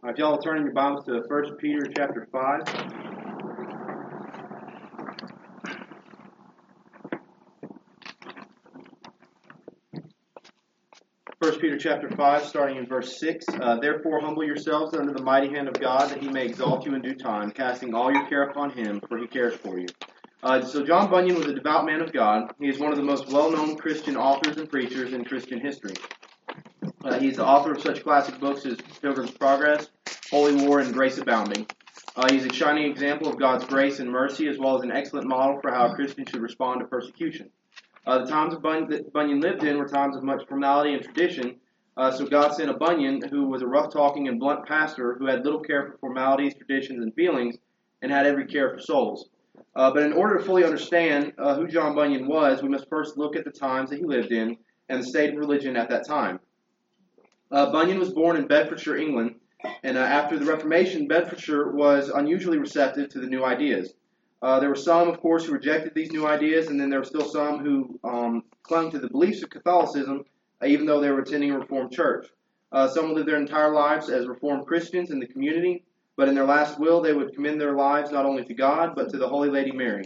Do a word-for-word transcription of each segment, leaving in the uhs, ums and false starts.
Uh, if y'all will turn in your Bibles to First Peter chapter five. First Peter chapter five, starting in verse six. Uh, Therefore humble yourselves under the mighty hand of God, that he may exalt you in due time, casting all your care upon him, for he cares for you. Uh, so John Bunyan was a devout man of God. He is one of the most well-known Christian authors and preachers in Christian history. Uh, he's the author of such classic books as Pilgrim's Progress, Holy War, and Grace Abounding. Uh, he's a shining example of God's grace and mercy, as well as an excellent model for how a Christian should respond to persecution. Uh, the times of Bunyan, that Bunyan lived in were times of much formality and tradition, uh, so God sent a Bunyan who was a rough-talking and blunt pastor who had little care for formalities, traditions, and feelings, and had every care for souls. Uh, but in order to fully understand uh, who John Bunyan was, we must first look at the times that he lived in and the state of religion at that time. Uh, Bunyan was born in Bedfordshire, England, and uh, after the Reformation, Bedfordshire was unusually receptive to the new ideas. Uh, there were some, of course, who rejected these new ideas, and then there were still some who um, clung to the beliefs of Catholicism, uh, even though they were attending a Reformed church. Uh, some lived their entire lives as Reformed Christians in the community, but in their last will, they would commend their lives not only to God, but to the Holy Lady Mary.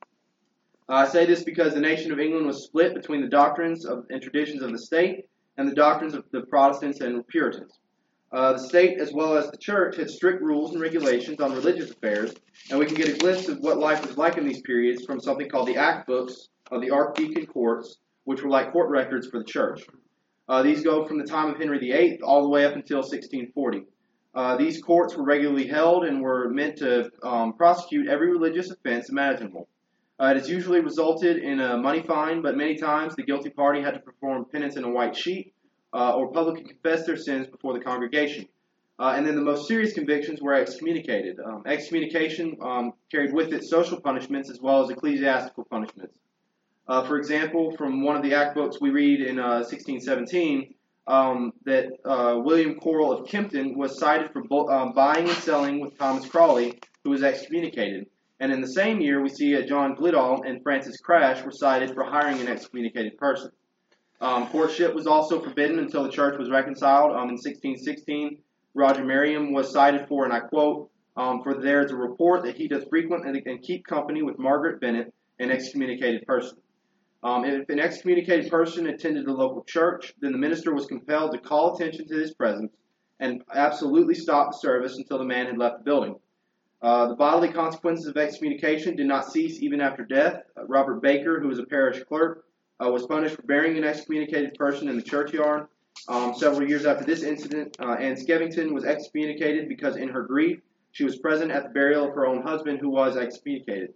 Uh, I say this because the nation of England was split between the doctrines of, and traditions of the state and the doctrines of the Protestants and Puritans. Uh, the state, as well as the church, had strict rules and regulations on religious affairs, and we can get a glimpse of what life was like in these periods from something called the Act Books of the Archdeacon Courts, which were like court records for the church. Uh, these go from the time of Henry the Eighth all the way up until sixteen forty. Uh, these courts were regularly held and were meant to um, prosecute every religious offense imaginable. Uh, it has usually resulted in a money fine, but many times the guilty party had to perform penance in a white sheet uh, or publicly confess their sins before the congregation. Uh, and then the most serious convictions were excommunicated. Um, excommunication um, carried with it social punishments as well as ecclesiastical punishments. Uh, for example, from one of the Act Books we read in uh, sixteen seventeen um, that uh, William Correll of Kempton was cited for bu- um, buying and selling with Thomas Crawley, who was excommunicated. And in the same year, we see uh, John Glidall and Francis Crash were cited for hiring an excommunicated person. Um, courtship was also forbidden until the church was reconciled. Um, in sixteen sixteen, Roger Merriam was cited for, and I quote, um, for there is a report that he does frequent and, and keep company with Margaret Bennett, an excommunicated person. Um, if an excommunicated person attended the local church, then the minister was compelled to call attention to his presence and absolutely stop the service until the man had left the building. Uh, the bodily consequences of excommunication did not cease even after death. Uh, Robert Baker, who was a parish clerk, uh, was punished for burying an excommunicated person in the churchyard. Um, several years after this incident, uh, Anne Skevington was excommunicated because in her grief, she was present at the burial of her own husband who was excommunicated.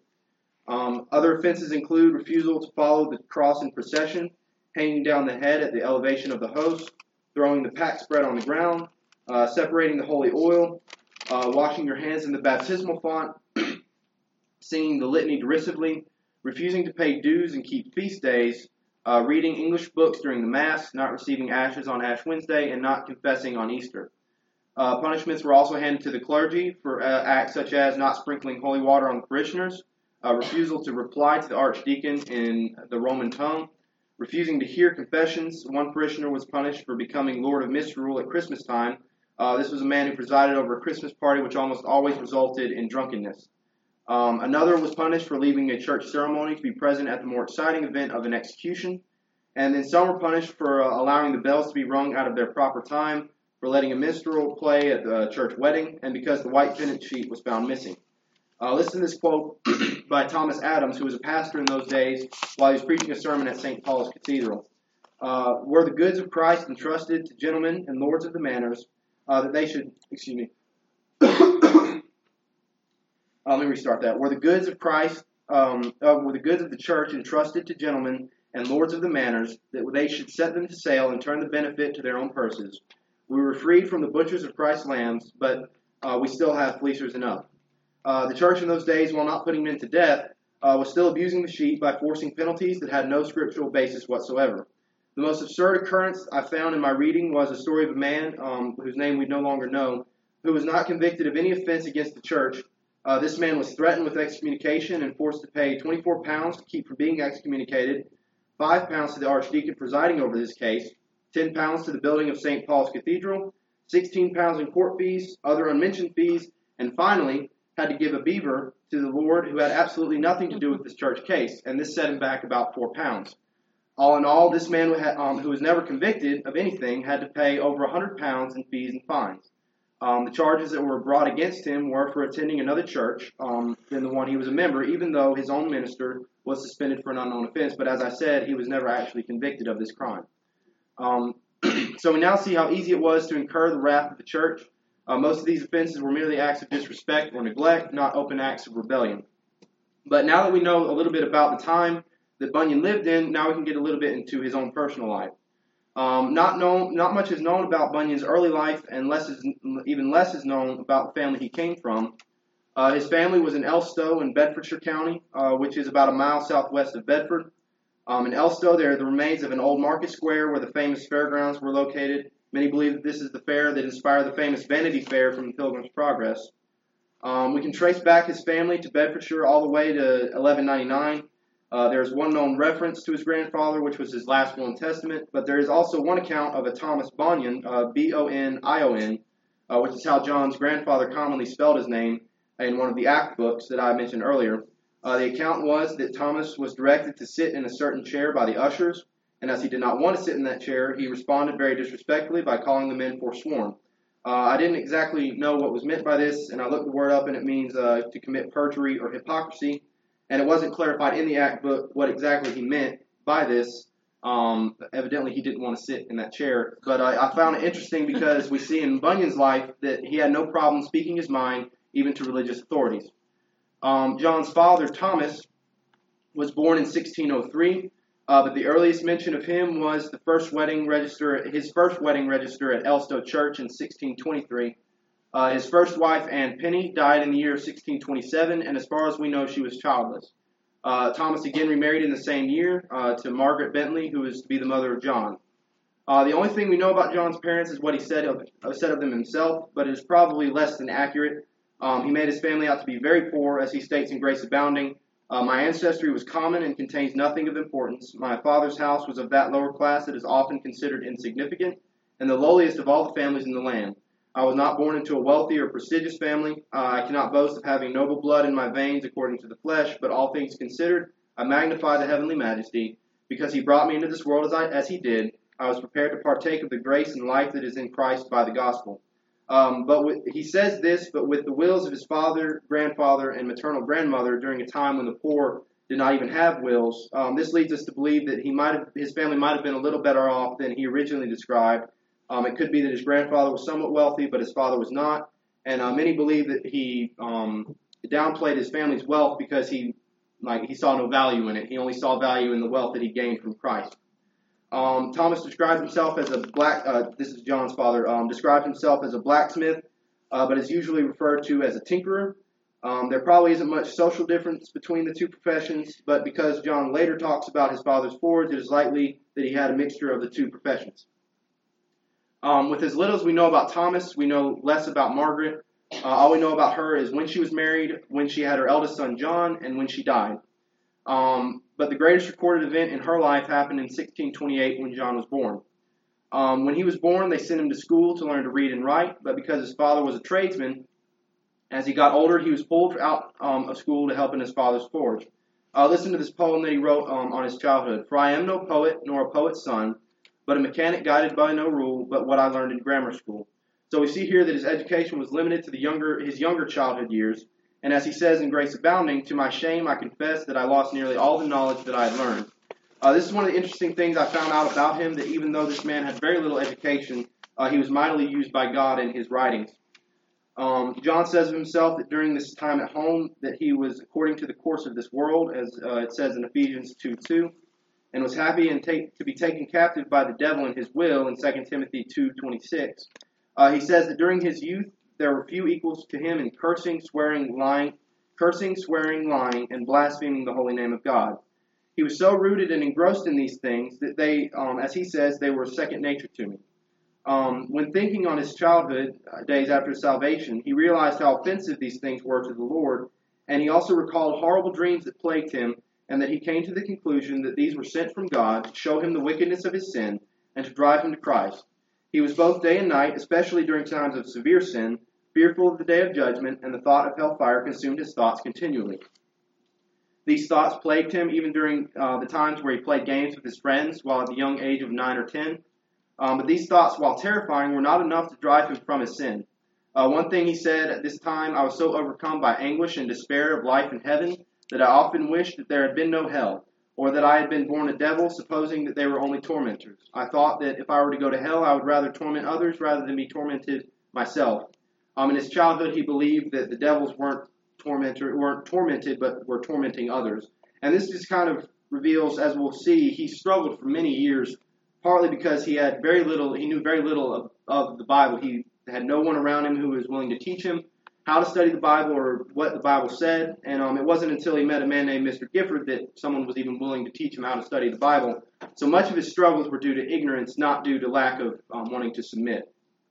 Um, other offenses include refusal to follow the cross in procession, hanging down the head at the elevation of the host, throwing the pack spread on the ground, uh, separating the holy oil, Uh, washing your hands in the baptismal font, singing the litany derisively, refusing to pay dues and keep feast days, uh, reading English books during the Mass, not receiving ashes on Ash Wednesday, and not confessing on Easter. Uh, punishments were also handed to the clergy for uh, acts such as not sprinkling holy water on the parishioners, uh, refusal to reply to the archdeacon in the Roman tongue, refusing to hear confessions. One parishioner was punished for becoming Lord of Misrule at Christmas time. Uh, this was a man who presided over a Christmas party, which almost always resulted in drunkenness. Um, another was punished for leaving a church ceremony to be present at the more exciting event of an execution. And then some were punished for uh, allowing the bells to be rung out of their proper time, for letting a minstrel play at the church wedding, and because the white penance sheet was found missing. Uh, listen to this quote by Thomas Adams, who was a pastor in those days while he was preaching a sermon at Saint Paul's Cathedral. Uh, were the goods of Christ entrusted to gentlemen and lords of the manors, Uh, that they should, excuse me, uh, let me restart that. Were the goods of Christ, um, uh, were the goods of the church entrusted to gentlemen and lords of the manors, that they should set them to sale and turn the benefit to their own purses. We were freed from the butchers of Christ's lambs, but uh, we still have fleecers enough. Uh, the church in those days, while not putting men to death, uh, was still abusing the sheep by forcing penalties that had no scriptural basis whatsoever. The most absurd occurrence I found in my reading was a story of a man, um, whose name we no longer know, who was not convicted of any offense against the church. Uh, this man was threatened with excommunication and forced to pay twenty-four pounds to keep from being excommunicated, five pounds to the archdeacon presiding over this case, ten pounds to the building of Saint Paul's Cathedral, sixteen pounds in court fees, other unmentioned fees, and finally had to give a beaver to the Lord who had absolutely nothing to do with this church case, and this set him back about four pounds. All in all, this man um, who was never convicted of anything had to pay over one hundred pounds in fees and fines. Um, the charges that were brought against him were for attending another church um, than the one he was a member, even though his own minister was suspended for an unknown offense. But as I said, he was never actually convicted of this crime. Um, so we now see how easy it was to incur the wrath of the church. Uh, most of these offenses were merely acts of disrespect or neglect, not open acts of rebellion. But now that we know a little bit about the time that Bunyan lived in, now we can get a little bit into his own personal life. Um, not known, not much is known about Bunyan's early life, and less is, even less is known about the family he came from. Uh, his family was in Elstow in Bedfordshire County, uh, which is about a mile southwest of Bedford. Um, in Elstow, there are the remains of an old market square where the famous fairgrounds were located. Many believe that this is the fair that inspired the famous Vanity Fair from the Pilgrim's Progress. Um, we can trace back his family to Bedfordshire all the way to eleven ninety-nine. Uh, there is one known reference to his grandfather, which was his last will and testament, but there is also one account of a Thomas Bonnion, uh, B O N I O N, uh, which is how John's grandfather commonly spelled his name in one of the Act books that I mentioned earlier. Uh, the account was that Thomas was directed to sit in a certain chair by the ushers, and as he did not want to sit in that chair, he responded very disrespectfully by calling the men forsworn. Uh, I didn't exactly know what was meant by this, and I looked the word up, and it means uh, to commit perjury or hypocrisy. And it wasn't clarified in the Act book what exactly he meant by this. Um, evidently, he didn't want to sit in that chair. But I, I found it interesting because we see in Bunyan's life that he had no problem speaking his mind, even to religious authorities. Um, John's father, Thomas, was born in sixteen oh three, uh, but the earliest mention of him was the first wedding register, his first wedding register at Elstow Church in sixteen twenty-three. Uh, his first wife, Anne Penny, died in the year of sixteen twenty-seven, and as far as we know, she was childless. Uh, Thomas again remarried in the same year uh, to Margaret Bentley, who was to be the mother of John. Uh, the only thing we know about John's parents is what he said of, uh, said of them himself, but it is probably less than accurate. Um, he made his family out to be very poor, as he states in Grace Abounding. Uh, My ancestry was common and contains nothing of importance. My father's house was of that lower class that is often considered insignificant, and the lowliest of all the families in the land. I was not born into a wealthy or prestigious family. Uh, I cannot boast of having noble blood in my veins according to the flesh, but all things considered, I magnify the heavenly majesty. Because he brought me into this world as, I, as he did, I was prepared to partake of the grace and life that is in Christ by the gospel. Um, but with, he says this, but with the wills of his father, grandfather, and maternal grandmother during a time when the poor did not even have wills. Um, this leads us to believe that he might have, his family might have been a little better off than he originally described. Um, it could be that his grandfather was somewhat wealthy, but his father was not. And uh, many believe that he um, downplayed his family's wealth because he, like, he saw no value in it. He only saw value in the wealth that he gained from Christ. Um, Thomas describes himself as a black. Uh, this is John's father. Um, describes himself as a blacksmith, uh, but is usually referred to as a tinkerer. Um, there probably isn't much social difference between the two professions, but because John later talks about his father's forge, it is likely that he had a mixture of the two professions. Um, with as little as we know about Thomas, we know less about Margaret. Uh, all we know about her is when she was married, when she had her eldest son John, and when she died. Um, but the greatest recorded event in her life happened in sixteen twenty-eight when John was born. Um, when he was born, they sent him to school to learn to read and write, but because his father was a tradesman, as he got older, he was pulled out um, of school to help in his father's forge. Uh, listen to this poem that he wrote um, on his childhood. For I am no poet, nor a poet's son, but a mechanic guided by no rule, but what I learned in grammar school. So we see here that his education was limited to the younger, his younger childhood years. And as he says in Grace Abounding, to my shame I confess that I lost nearly all the knowledge that I had learned. Uh, this is one of the interesting things I found out about him, that even though this man had very little education, uh, he was mightily used by God in his writings. Um, John says of himself that during this time at home that he was according to the course of this world, as uh, it says in Ephesians two two. And was happy and take, to be taken captive by the devil in his will in Second Timothy two twenty-six. Uh, he says that during his youth there were few equals to him in cursing, swearing, lying, cursing, swearing, lying, and blaspheming the holy name of God. He was so rooted and engrossed in these things that they, um, as he says, they were second nature to me. Um, when thinking on his childhood uh, days after his salvation, he realized how offensive these things were to the Lord, and he also recalled horrible dreams that plagued him, and that he came to the conclusion that these were sent from God to show him the wickedness of his sin and to drive him to Christ. He He was both day and night, especially during times of severe sin, fearful of the day of judgment, and the thought of hellfire consumed his thoughts continually. These thoughts plagued him even during uh, the times where he played games with his friends while at the young age of nine or ten. Um, but these thoughts, while terrifying, were not enough to drive him from his sin. Uh, one thing he said at this time, I was so overcome by anguish and despair of life in heaven that I often wished that there had been no hell, or that I had been born a devil, supposing that they were only tormentors. I thought that if I were to go to hell, I would rather torment others rather than be tormented myself. Um, in his childhood, he believed that the devils weren't tormentor, weren't tormented, but were tormenting others. And this just kind of reveals, as we'll see, he struggled for many years, partly because he had very little, he knew very little of, of the Bible. He had no one around him who was willing to teach him how to study the Bible or what the Bible said. And um, it wasn't until he met a man named Mister Gifford that someone was even willing to teach him how to study the Bible. So much of his struggles were due to ignorance, not due to lack of um, wanting to submit.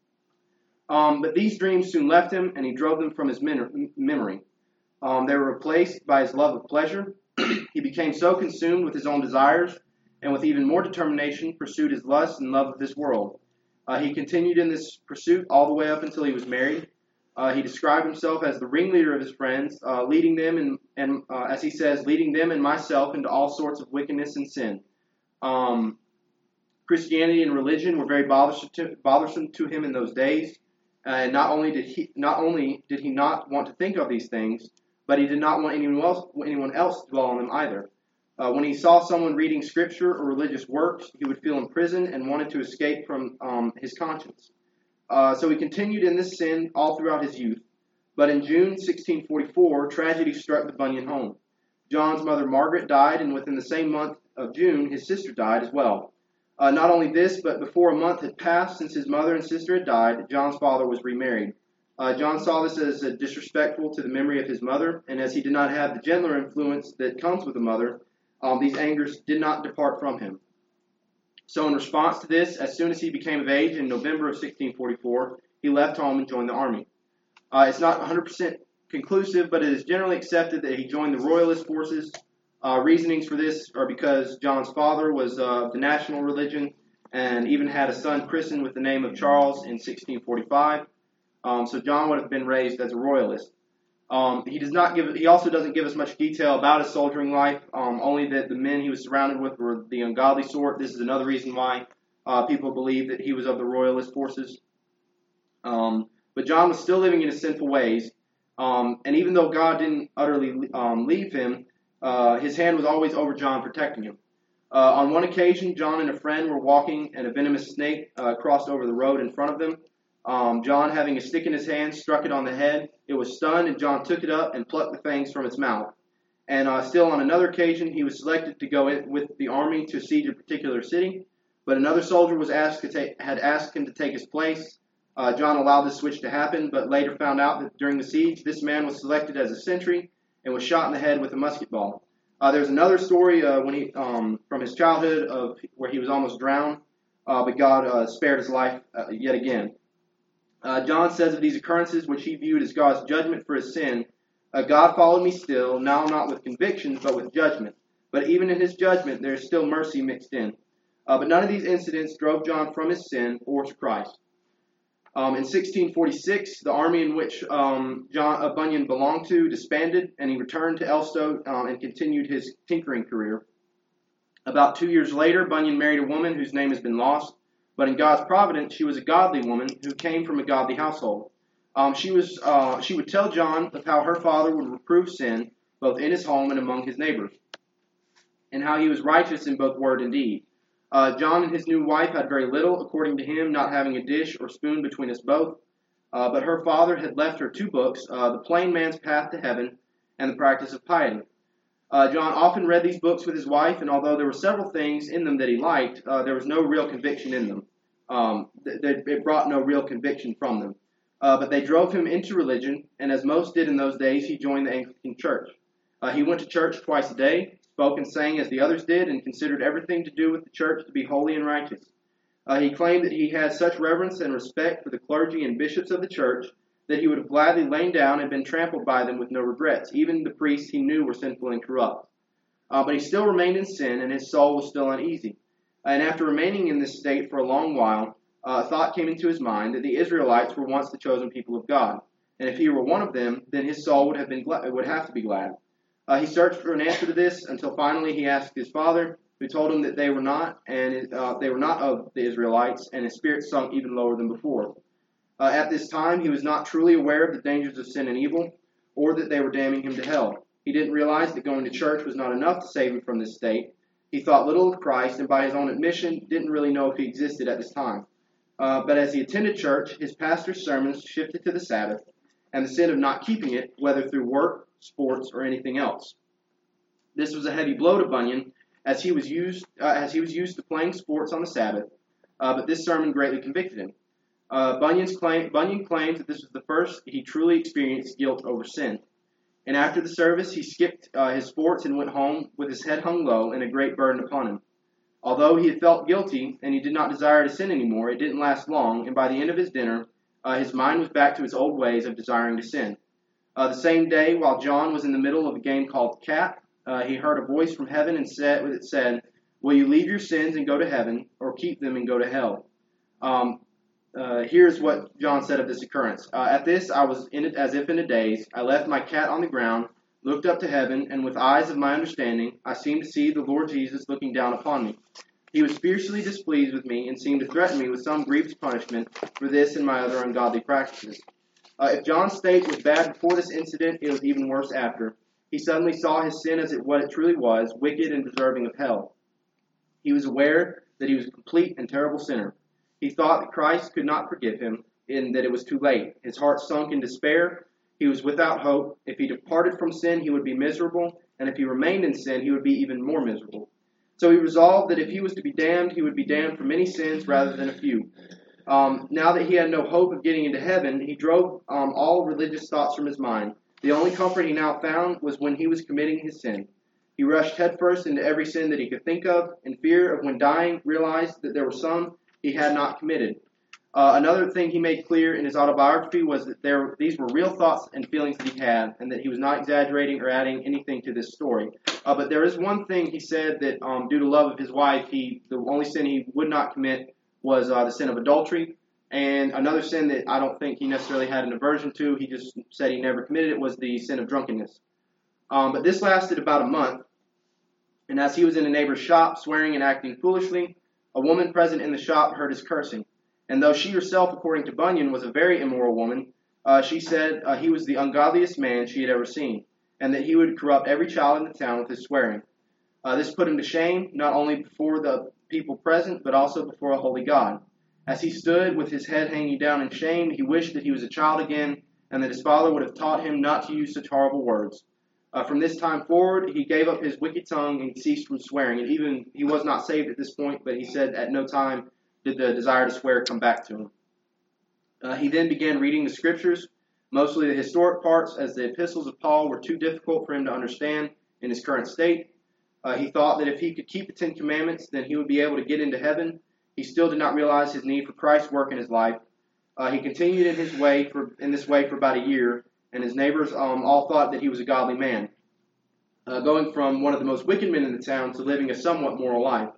Um, but these dreams soon left him, and he drove them from his min- memory. Um, they were replaced by his love of pleasure. He became so consumed with his own desires, and with even more determination pursued his lust and love of this world. Uh, he continued in this pursuit all the way up until he was married. Uh, he described himself as the ringleader of his friends, uh, leading them, and, and uh, as he says, leading them and myself into all sorts of wickedness and sin. Um, Christianity and religion were very bothersome to, bothersome to him in those days. Uh, and not only did he not only did he not want to think of these things, but he did not want anyone else anyone else to dwell on them either. Uh, when he saw someone reading scripture or religious works, he would feel imprisoned and wanted to escape from um, his conscience. Uh, so he continued in this sin all throughout his youth. But in June sixteen forty-four, tragedy struck the Bunyan home. John's mother Margaret died, and within the same month of June, his sister died as well. Uh, not only this, but before a month had passed since his mother and sister had died, John's father was remarried. Uh, John saw this as uh, disrespectful to the memory of his mother, and as he did not have the gentler influence that comes with a mother, um, these angers did not depart from him. So in response to this, as soon as he became of age in November of sixteen forty-four, he left home and joined the army. Uh, it's not one hundred percent conclusive, but it is generally accepted that he joined the Royalist forces. Uh, reasonings for this are because John's father was uh, the national religion and even had a son christened with the name of Charles in sixteen forty-five. Um, so John would have been raised as a Royalist. Um, he does not give. He also doesn't give us much detail about his soldiering life. Um, only that the men he was surrounded with were the ungodly sort. This is another reason why uh, people believe that he was of the Royalist forces. Um, but John was still living in his sinful ways, um, and even though God didn't utterly um, leave him, uh, his hand was always over John, protecting him. Uh, on one occasion, John and a friend were walking, and a venomous snake uh, crossed over the road in front of them. Um, John, having a stick in his hand, struck it on the head. It was stunned, and John took it up and plucked the fangs from its mouth. And uh, still on another occasion, he was selected to go in with the army to siege a particular city. But another soldier was asked to take, had asked him to take his place. Uh, John allowed this switch to happen, but later found out that during the siege, this man was selected as a sentry and was shot in the head with a musket ball. Uh, there's another story uh, when he, um, from his childhood of where he was almost drowned, uh, but God uh, spared his life uh, yet again. Uh, John says of these occurrences, which he viewed as God's judgment for his sin, uh, God followed me still, now not with convictions, but with judgment. But even in his judgment, there is still mercy mixed in. Uh, but none of these incidents drove John from his sin or to Christ. Um, in sixteen forty-six, the army in which um, John uh, Bunyan belonged to disbanded, and he returned to Elstow um, and continued his tinkering career. About two years later, Bunyan married a woman whose name has been lost, but in God's providence, she was a godly woman who came from a godly household. Um, she was uh, she would tell John of how her father would reprove sin, both in his home and among his neighbors, and how he was righteous in both word and deed. Uh, John and his new wife had very little, according to him, not having a dish or spoon between us both. Uh, but her father had left her two books, uh, The Plain Man's Path to Heaven and The Practice of Piety. Uh, John often read these books with his wife, and although there were several things in them that he liked, uh, there was no real conviction in them. Um, th- th- it brought no real conviction from them. Uh, but they drove him into religion, and as most did in those days, he joined the Anglican Church. Uh, he went to church twice a day, spoke and sang as the others did, and considered everything to do with the church to be holy and righteous. Uh, he claimed that he had such reverence and respect for the clergy and bishops of the church that he would have gladly lain down and been trampled by them with no regrets, even the priests he knew were sinful and corrupt. Uh, but he still remained in sin, and his soul was still uneasy. And after remaining in this state for a long while, uh, a thought came into his mind that the Israelites were once the chosen people of God, and if he were one of them, then his soul would have been glad, would have to be glad. Uh, he searched for an answer to this until finally he asked his father, who told him that they were not, and uh, they were not of the Israelites, and his spirit sunk even lower than before. Uh, at this time, he was not truly aware of the dangers of sin and evil, or that they were damning him to hell. He didn't realize that going to church was not enough to save him from this state. He thought little of Christ, and by his own admission, didn't really know if he existed at this time. Uh, but as he attended church, his pastor's sermons shifted to the Sabbath, and the sin of not keeping it, whether through work, sports, or anything else. This was a heavy blow to Bunyan, as he was used uh, as he was used to playing sports on the Sabbath, uh, but this sermon greatly convicted him. Uh, Bunyan's claim, Bunyan claims that this was the first he truly experienced guilt over sin. And after the service, he skipped uh, his sports and went home with his head hung low and a great burden upon him. Although he had felt guilty and he did not desire to sin anymore, it didn't last long, and by the end of his dinner, uh, his mind was back to his old ways of desiring to sin. Uh, the same day, while John was in the middle of a game called Cat, uh, he heard a voice from heaven and said, it said, "Will you leave your sins and go to heaven, or keep them and go to hell?" Um, uh, here's what John said of this occurrence. Uh, At this, I was in it as if in a daze. I left my cat on the ground, looked up to heaven, and with eyes of my understanding, I seemed to see the Lord Jesus looking down upon me. He was fiercely displeased with me and seemed to threaten me with some grievous punishment for this and my other ungodly practices. Uh, if John's state was bad before this incident, it was even worse after. He suddenly saw his sin as it, what it truly was, wicked and deserving of hell. He was aware that he was a complete and terrible sinner. He thought that Christ could not forgive him and that it was too late. His heart sunk in despair. He was without hope. If he departed from sin, he would be miserable, and if he remained in sin, he would be even more miserable. So he resolved that if he was to be damned, he would be damned for many sins rather than a few. Um, now that he had no hope of getting into heaven, he drove um, all religious thoughts from his mind. The only comfort he now found was when he was committing his sin. He rushed headfirst into every sin that he could think of, in fear of when dying, realized that there were some he had not committed. Uh, another thing he made clear in his autobiography was that there, these were real thoughts and feelings that he had, and that he was not exaggerating or adding anything to this story. Uh, but there is one thing he said that, um, due to love of his wife, he the only sin he would not commit was uh, the sin of adultery. And another sin that I don't think he necessarily had an aversion to, he just said he never committed it, was the sin of drunkenness. Um, but this lasted about a month, and as he was in a neighbor's shop, swearing and acting foolishly, a woman present in the shop heard his cursing. And though she herself, according to Bunyan, was a very immoral woman, uh, she said uh, he was the ungodliest man she had ever seen, and that he would corrupt every child in the town with his swearing. Uh, this put him to shame, not only before the people present, but also before a holy God. As he stood with his head hanging down in shame, he wished that he was a child again, and that his father would have taught him not to use such horrible words. Uh, from this time forward, he gave up his wicked tongue and ceased from swearing. And even he was not saved at this point, but he said at no time did the desire to swear come back to him. Uh, he then began reading the scriptures, mostly the historic parts, as the epistles of Paul were too difficult for him to understand in his current state. Uh, he thought that if he could keep the Ten Commandments, then he would be able to get into heaven. He still did not realize his need for Christ's work in his life. Uh, he continued in his way for in this way for about a year, and his neighbors um, all thought that he was a godly man, uh, going from one of the most wicked men in the town to living a somewhat moral life.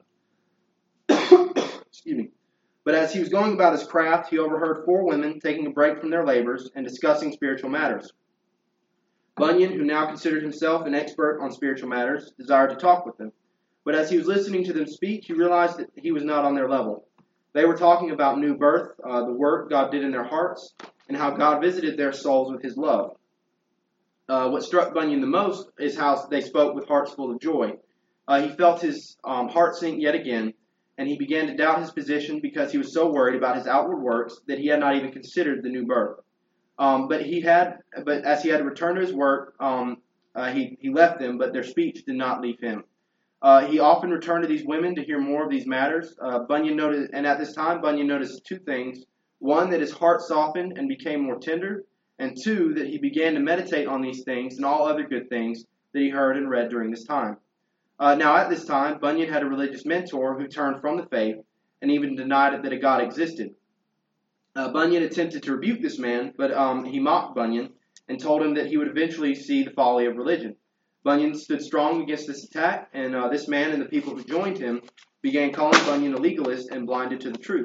Excuse me. But as he was going about his craft, he overheard four women taking a break from their labors and discussing spiritual matters. Bunyan, who now considered himself an expert on spiritual matters, desired to talk with them. But as he was listening to them speak, he realized that he was not on their level. They were talking about new birth, uh, the work God did in their hearts, and how God visited their souls with his love. Uh, what struck Bunyan the most is how they spoke with hearts full of joy. Uh, he felt his um, heart sink yet again, and he began to doubt his position because he was so worried about his outward works that he had not even considered the new birth. Um, but he had, but as he had to return to his work, um, uh, he he left them, but their speech did not leave him. Uh, he often returned to these women to hear more of these matters. Uh, Bunyan noted, and at this time, Bunyan noticed two things: one, that his heart softened and became more tender, and two, that he began to meditate on these things and all other good things that he heard and read during this time. Uh, now, at this time, Bunyan had a religious mentor who turned from the faith and even denied that a God existed. Uh, Bunyan attempted to rebuke this man, but um, he mocked Bunyan and told him that he would eventually see the folly of religion. Bunyan stood strong against this attack, and uh, this man and the people who joined him began calling Bunyan a legalist and blinded to the truth.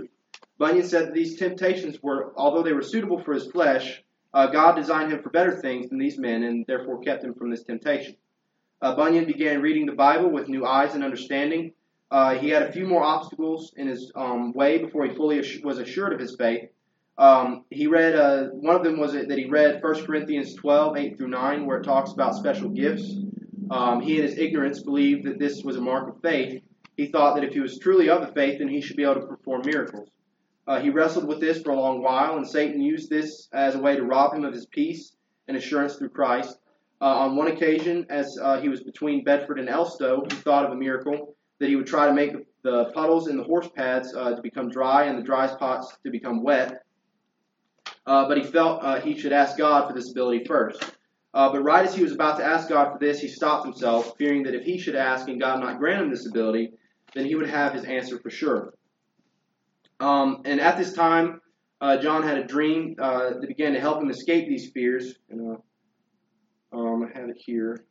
Bunyan said that these temptations were, although they were suitable for his flesh, uh, God designed him for better things than these men and therefore kept him from this temptation. Uh, Bunyan began reading the Bible with new eyes and understanding. Uh, he had a few more obstacles in his um, way before he fully assu- was assured of his faith. Um, he read, uh, one of them was that he read First Corinthians twelve, eight through nine, where it talks about special gifts. Um, he in his ignorance believed that this was a mark of faith. He thought that if he was truly of the faith, then he should be able to perform miracles. Uh, he wrestled with this for a long while, and Satan used this as a way to rob him of his peace and assurance through Christ. Uh, on one occasion, as uh, he was between Bedford and Elstow, he thought of a miracle that he would try to make the, the puddles in the horse pads uh, to become dry and the dry spots to become wet. Uh, but he felt uh, he should ask God for this ability first. Uh, but right as he was about to ask God for this, he stopped himself, fearing that if he should ask and God not grant him this ability, then he would have his answer for sure. Um, and at this time, uh, John had a dream uh, that began to help him escape these fears. And, uh, um, I have it here.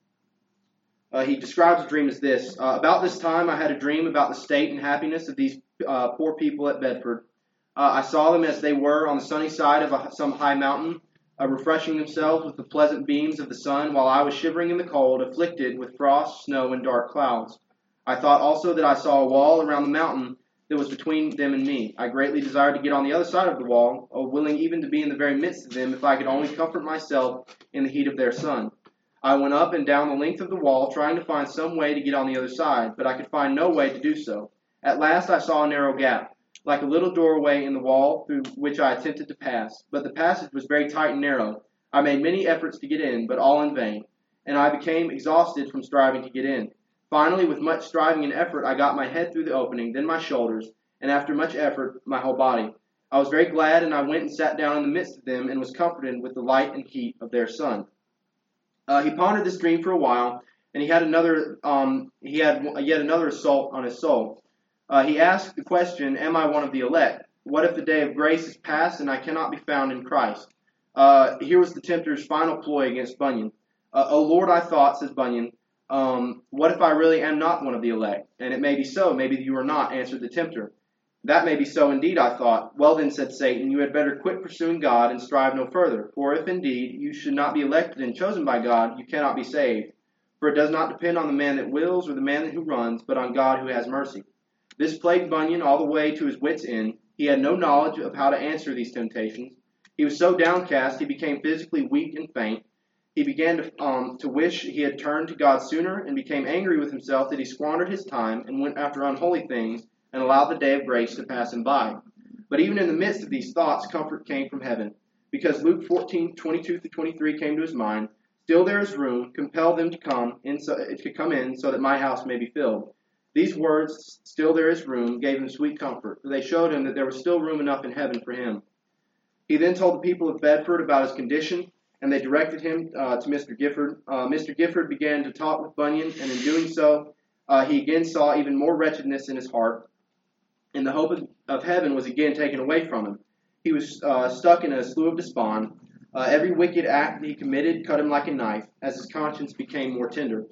Uh, he describes the dream as this. Uh, about this time, I had a dream about the state and happiness of these uh, poor people at Bedford. Uh, I saw them as they were on the sunny side of a, some high mountain, uh, refreshing themselves with the pleasant beams of the sun, while I was shivering in the cold, afflicted with frost, snow, and dark clouds. I thought also that I saw a wall around the mountain that was between them and me. I greatly desired to get on the other side of the wall, oh, willing even to be in the very midst of them if I could only comfort myself in the heat of their sun. I went up and down the length of the wall, trying to find some way to get on the other side, but I could find no way to do so. At last I saw a narrow gap, like a little doorway in the wall through which I attempted to pass. But the passage was very tight and narrow. I made many efforts to get in, but all in vain, and I became exhausted from striving to get in. Finally, with much striving and effort, I got my head through the opening, then my shoulders, and after much effort, my whole body. I was very glad, and I went and sat down in the midst of them and was comforted with the light and heat of their sun. Uh, he pondered this dream for a while, and he had another um, he had yet another assault on his soul. Uh, he asked the question, am I one of the elect? What if the day of grace is past and I cannot be found in Christ? Uh, here was the tempter's final ploy against Bunyan. Uh, O Lord, I thought, says Bunyan, um, what if I really am not one of the elect? And it may be so, maybe you are not, answered the tempter. That may be so indeed, I thought. Well then, said Satan, you had better quit pursuing God and strive no further. For if indeed you should not be elected and chosen by God, you cannot be saved. For it does not depend on the man that wills or the man who runs, but on God who has mercy. This plagued Bunyan all the way to his wits' end. He had no knowledge of how to answer these temptations. He was so downcast he became physically weak and faint. He began to, um, to wish he had turned to God sooner and became angry with himself that he squandered his time and went after unholy things and allowed the day of grace to pass him by. But even in the midst of these thoughts, comfort came from heaven. Because Luke fourteen, twenty-two through twenty-three came to his mind, still there is room, compel them to come in so, to come in so that my house may be filled. These words, still there is room, gave him sweet comfort, for they showed him that there was still room enough in heaven for him. He then told the people of Bedford about his condition, and they directed him uh, to Mister Gifford. Uh, Mister Gifford began to talk with Bunyan, and in doing so, uh, he again saw even more wretchedness in his heart, and the hope of, of heaven was again taken away from him. He was uh, stuck in a slough of despond. Uh, every wicked act that he committed cut him like a knife, as his conscience became more tender.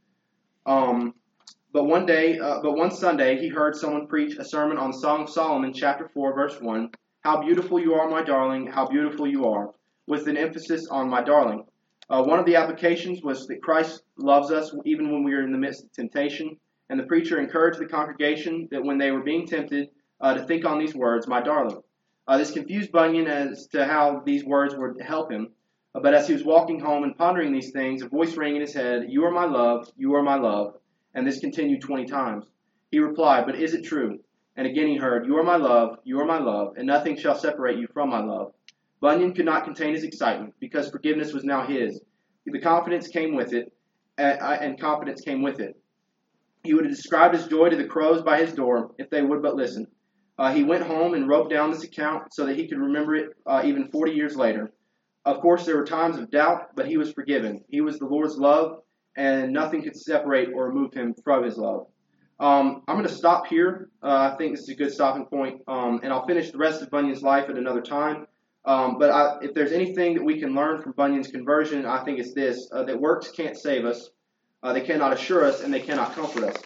Um... But one day, uh, but one Sunday, he heard someone preach a sermon on Song of Solomon, chapter four, verse one. How beautiful you are, my darling, how beautiful you are, with an emphasis on my darling. Uh, one of the applications was that Christ loves us even when we are in the midst of temptation, and the preacher encouraged the congregation that when they were being tempted, uh, to think on these words, my darling. Uh, this confused Bunyan as to how these words would help him, uh, but as he was walking home and pondering these things, a voice rang in his head, you are my love, you are my love. And this continued twenty times. He replied, but is it true? And again he heard, you are my love, you are my love, and nothing shall separate you from my love. Bunyan could not contain his excitement, because forgiveness was now his. The confidence came with it, and confidence came with it. He would have described his joy to the crows by his door, if they would but listen. Uh, he went home and wrote down this account so that he could remember it uh, even forty years later. Of course, there were times of doubt, but he was forgiven. He was the Lord's love, and nothing could separate or remove him from his love. Um, I'm going to stop here. Uh, I think this is a good stopping point, um, and I'll finish the rest of Bunyan's life at another time. Um, but I, if there's anything that we can learn from Bunyan's conversion, I think it's this, uh, that works can't save us, uh, they cannot assure us, and they cannot comfort us.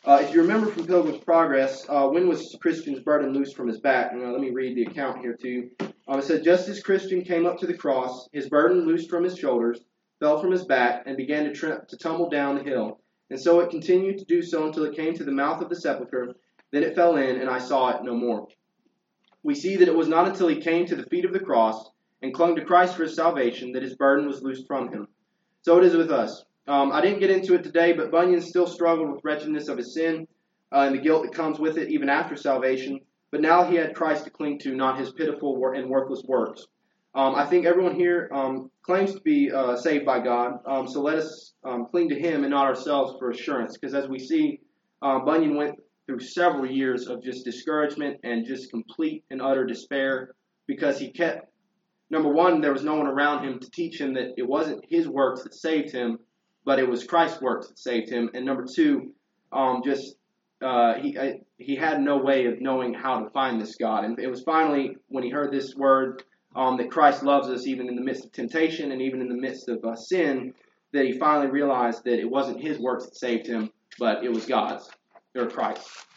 Uh, if you remember from Pilgrim's Progress, uh, when was Christian's burden loosed from his back? Uh, let me read the account here to you. Um, it said, just as Christian came up to the cross, his burden loosed from his shoulders, fell from his back, and began to, tri- to tumble down the hill. And so it continued to do so until it came to the mouth of the sepulchre. Then it fell in, and I saw it no more. We see that it was not until he came to the feet of the cross and clung to Christ for his salvation that his burden was loosed from him. So it is with us. Um, I didn't get into it today, but Bunyan still struggled with wretchedness of his sin uh, and the guilt that comes with it even after salvation. But now he had Christ to cling to, not his pitiful and worthless works. Um, I think everyone here um, claims to be uh, saved by God, um, so let us um, cling to him and not ourselves for assurance. Because as we see, uh, Bunyan went through several years of just discouragement and just complete and utter despair because he kept, number one, there was no one around him to teach him that it wasn't his works that saved him, but it was Christ's works that saved him. And number two, um, just uh, he I, he had no way of knowing how to find this God. And it was finally when he heard this word um, that Christ loves us even in the midst of temptation and even in the midst of uh, sin, that he finally realized that it wasn't his works that saved him, but it was God's, or Christ.